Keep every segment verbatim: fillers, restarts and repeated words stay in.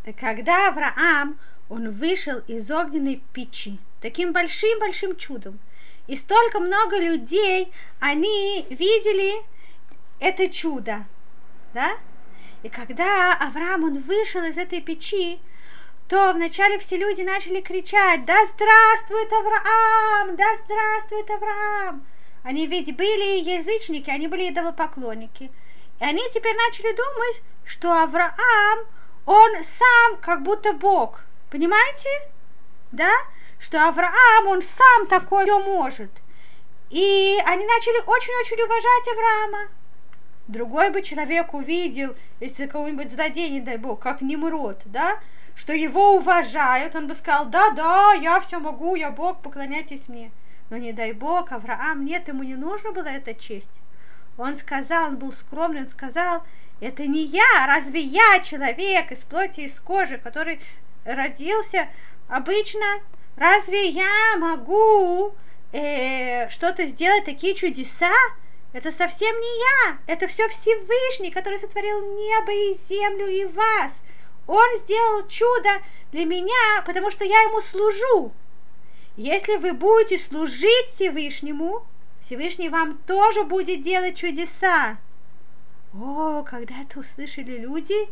когда Авраам, он вышел из огненной печи, таким большим-большим чудом, и столько много людей, они видели это чудо, да? И когда Авраам, он вышел из этой печи, то вначале все люди начали кричать: «Да здравствует Авраам! Да здравствует Авраам!» Они ведь были язычники, они были идолопоклонники. И они теперь начали думать, что Авраам, он сам как будто Бог. Понимаете? Да? Что Авраам, он сам такое все может. И они начали очень-очень уважать Авраама. Другой бы человек увидел, если кого-нибудь злодей, не дай Бог, как Немрод, да, что его уважают, он бы сказал: да-да, я все могу, я Бог, поклоняйтесь мне. Но не дай Бог, Авраам, нет, ему не нужно было эта честь. Он сказал, он был скромный, он сказал: это не я, разве я человек из плоти и из кожи, который родился обычно, разве я могу э, что-то сделать, такие чудеса? Это совсем не я, это все Всевышний, который сотворил небо и землю и вас. Он сделал чудо для меня, потому что я ему служу. Если вы будете служить Всевышнему, Всевышний вам тоже будет делать чудеса. О, когда это услышали люди,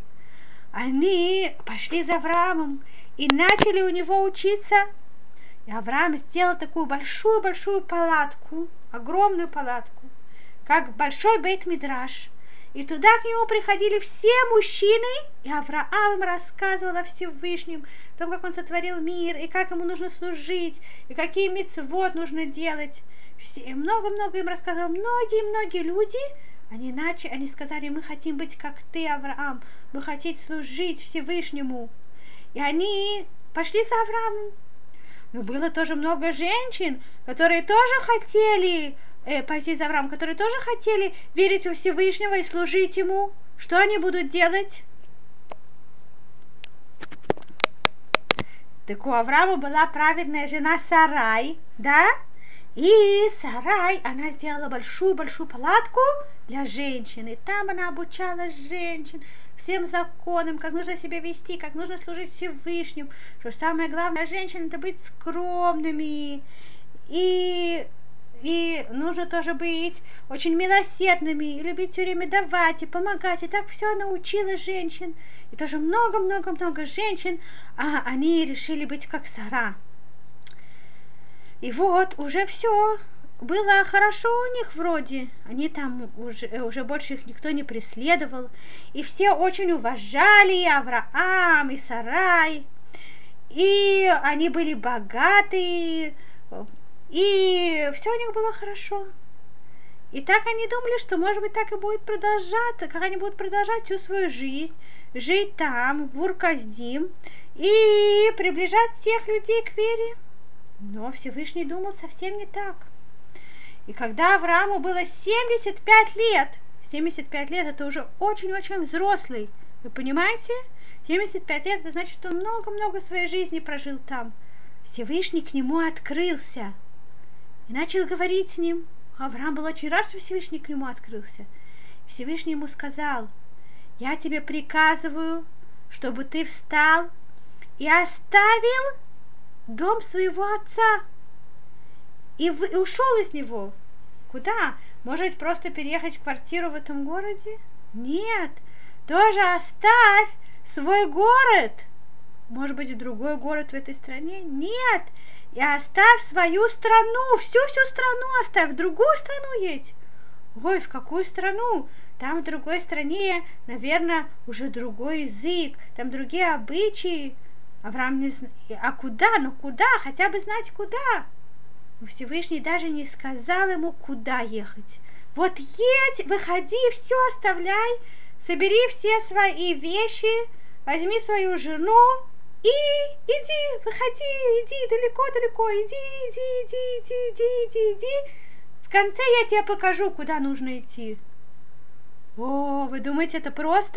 они пошли за Авраамом и начали у него учиться. И Авраам сделал такую большую-большую палатку, огромную палатку, как большой бейт-мидраш. И туда к нему приходили все мужчины, и Авраам им рассказывал о Всевышнем, о том, как он сотворил мир, и как ему нужно служить, и какие мицвот нужно делать. И много-много им рассказывал. Многие-многие люди, они, начали, они сказали: мы хотим быть как ты, Авраам, мы хотим служить Всевышнему. И они пошли за Авраамом. Но было тоже много женщин, которые тоже хотели э, пойти за Авраамом, которые тоже хотели верить во Всевышнего и служить ему. Что они будут делать? Так у Авраама была праведная жена Сарай, да? И Сарай, она сделала большую-большую палатку для женщин. И там она обучала женщин всем законам, как нужно себя вести, как нужно служить Всевышнему. Что самое главное, женщин, это быть скромными. И, и нужно тоже быть очень милосердными, и любить все время давать, и помогать. И так все она учила женщин. И тоже много-много-много женщин, а они решили быть как Сара. И вот уже все было хорошо у них вроде. Они там уже, уже больше их никто не преследовал. И все очень уважали и Авраам, и Сарай. И они были богатые. И все у них было хорошо. И так они думали, что может быть так и будет продолжаться, как они будут продолжать всю свою жизнь. Жить там, в Ур-Касдим, и приближать всех людей к вере. Но Всевышний думал совсем не так. И когда Аврааму было семьдесят пять лет, семьдесят пять лет это уже очень-очень взрослый, вы понимаете? семьдесят пять лет, это значит, что он много-много своей жизни прожил там. Всевышний к нему открылся и начал говорить с ним. Авраам был очень рад, что Всевышний к нему открылся. Всевышний ему сказал: я тебе приказываю, чтобы ты встал и оставил дом своего отца и, в, и ушел из него. Куда? Может просто переехать в квартиру в этом городе? Нет, тоже оставь свой город. Может быть, в другой город в этой стране? Нет, и оставь свою страну, всю-всю страну оставь, в другую страну едь. Ой, в какую страну? Там в другой стране, наверное, уже другой язык, там другие обычаи. Авраам не знает. А куда? Ну куда? Хотя бы знать куда. Но Всевышний даже не сказал ему, куда ехать. Вот едь, выходи, все оставляй, собери все свои вещи, возьми свою жену и иди, выходи, иди далеко-далеко, иди, иди, иди, иди, иди, иди, иди. В конце я тебе покажу, куда нужно идти. О, вы думаете, это просто?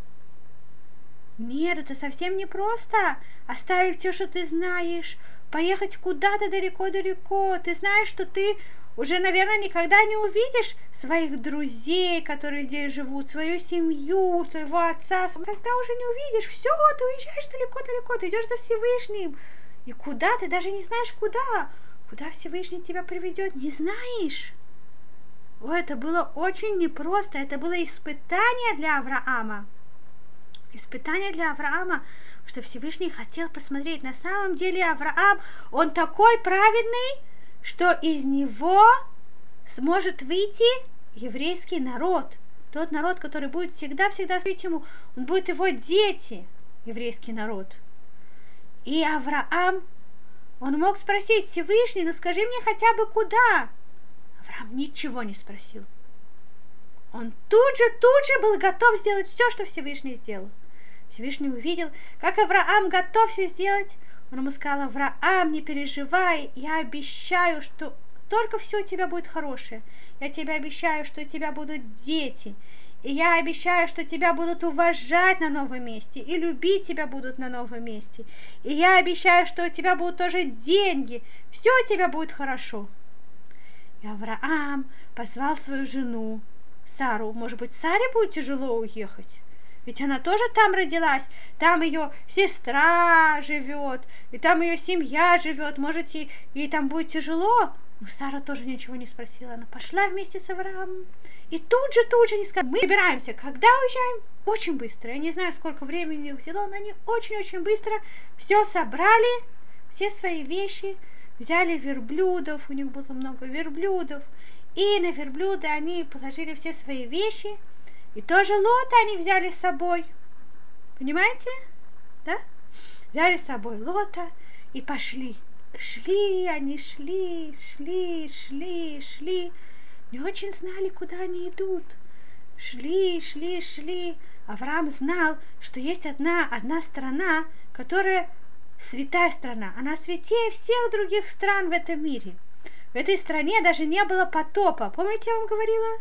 Нет, это совсем не просто. Оставить все, что ты знаешь, поехать куда-то далеко-далеко. Ты знаешь, что ты уже, наверное, никогда не увидишь своих друзей, которые здесь живут, свою семью, своего отца. Когда уже не увидишь, все, ты уезжаешь далеко-далеко, ты идешь за Всевышним. И куда? Ты даже не знаешь, куда. Куда Всевышний тебя приведет, не знаешь. О, это было очень непросто, это было испытание для Авраама. Испытание для Авраама, что Всевышний хотел посмотреть. На самом деле Авраам, он такой праведный, что из него сможет выйти еврейский народ. Тот народ, который будет всегда-всегда служить ему, он будет его дети, еврейский народ. И Авраам, он мог спросить: Всевышний, ну скажи мне хотя бы куда? Авраам ничего не спросил. Он тут же, тут же был готов сделать все, что Всевышний сделал. Всевышний увидел, как Авраам готов все сделать. Он ему сказал: Авраам, не переживай, я обещаю, что только все у тебя будет хорошее. Я тебе обещаю, что у тебя будут дети. И я обещаю, что тебя будут уважать на новом месте. И любить тебя будут на новом месте. И я обещаю, что у тебя будут тоже деньги. Все у тебя будет хорошо. И Авраам позвал свою жену Сару. Может быть, Саре будет тяжело уехать? Ведь она тоже там родилась, там ее сестра живет, и там ее семья живет, может, ей, ей там будет тяжело? Но Сара тоже ничего не спросила, она пошла вместе с Авраамом, и тут же, тут же не сказала: мы собираемся, когда уезжаем? Очень быстро, я не знаю, сколько времени их взяло, но они очень-очень быстро все собрали, все свои вещи, взяли верблюдов, у них было много верблюдов, и на верблюды они положили все свои вещи. И тоже Лота они взяли с собой. Понимаете? Да? Взяли с собой Лота и пошли. Шли, они шли, шли, шли, шли. Не очень знали, куда они идут. Шли, шли, шли. Авраам знал, что есть одна, одна страна, которая святая страна. Она святее всех других стран в этом мире. В этой стране даже не было потопа. Помните, я вам говорила?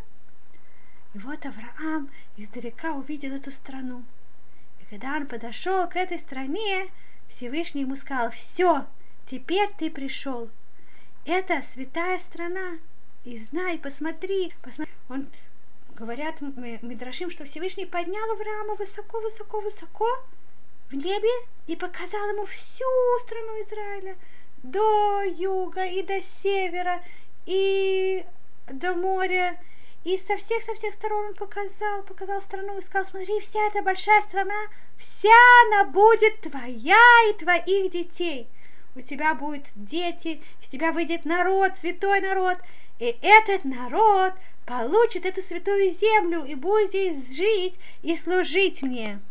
И вот Авраам издалека увидел эту страну. И когда он подошел к этой стране, Всевышний ему сказал: все, теперь ты пришел. Это святая страна. И знай, посмотри, посмотри. Он, говорят мидрашим, что Всевышний поднял Авраама высоко-высоко-высоко в небе и показал ему всю страну Израиля. До юга и до севера, и до моря. И со всех, со всех сторон он показал, показал страну и сказал: смотри, вся эта большая страна, вся она будет твоя и твоих детей. У тебя будут дети, из тебя выйдет народ, святой народ. И этот народ получит эту святую землю и будет здесь жить и служить мне.